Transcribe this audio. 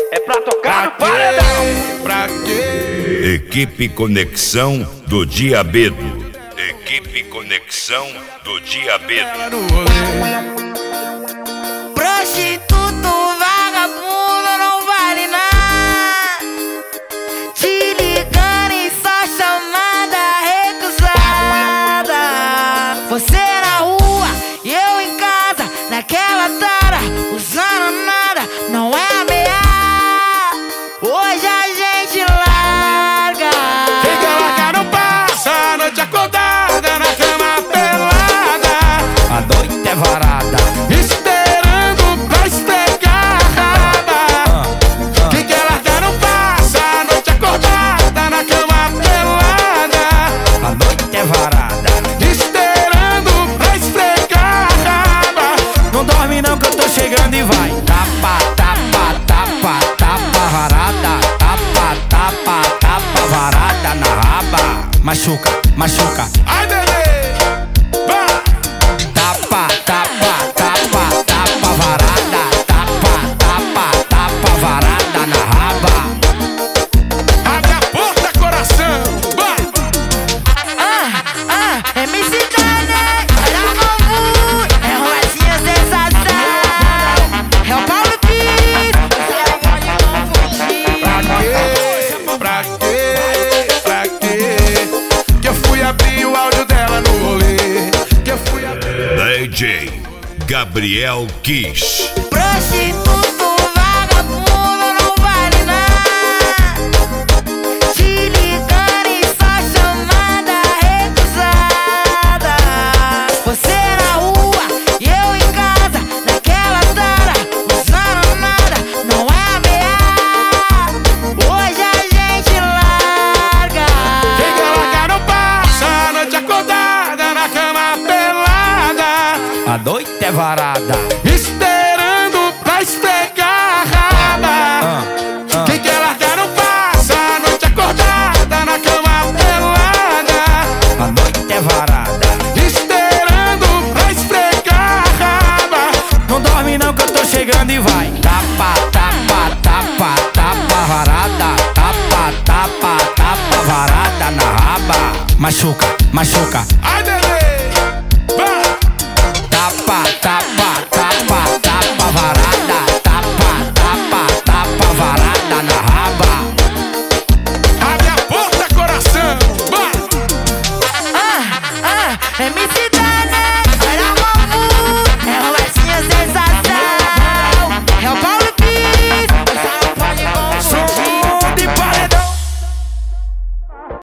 É pra tocar no paredão. Pra quê? Equipe Conexão do Diabedo. Equipe Conexão do Diabedo. Prostituto, vagabundo, não vale nada. Te ligando e só chamada recusada. Você na rua e eu em casa, naquela tara, usando nada, não é ameaça. Hoje a gente larga. Quem quer largar não passa a noite acordada na cama pelada. A noite é varada, esperando pra esfregar a raba. Quem quer largar não passa a noite acordada na cama pelada. a noite é varada. Esperando pra esfregar a raba. Não dorme não que eu tô chegando e vai. Tapa, tapa, tapa, tapa varada. Tapa, tapa, tapa varada na raba. Machuca, machuca. Ai, bebê, vai. Tapa, tapa, tapa, tapa varada. Tapa, tapa, tapa varada na raba. Abre a porta, coração, vai. MC Dane, olha o novo, é o Latinha Sensação, é o Paulo Pires, você pode não fugir. Pra quê? Pra quê? Que eu fui abrir o áudio dela no rolê. Que eu fui abrir. DJ Gabriel Kiss. Prostituto, vagabundo, não vale nada. Te ligando e só chamada recusada. Você na rua e eu em casa, naquela tara, usando nada, não é ameaça. Hoje a gente larga. Quem quer largar não passa a noite acordada na cama pelada. A noite é varada. Esperando pra esfregar a raba. Quem quer largar não passa a noite acordada na cama pelada. A noite é varada. Esperando pra esfregar a raba. Não dorme não que eu tô chegando e vai. Tapa, tapa, tapa, tapa varada. Tapa, tapa, tapa varada na raba. Machuca, machuca. Ai, bebê,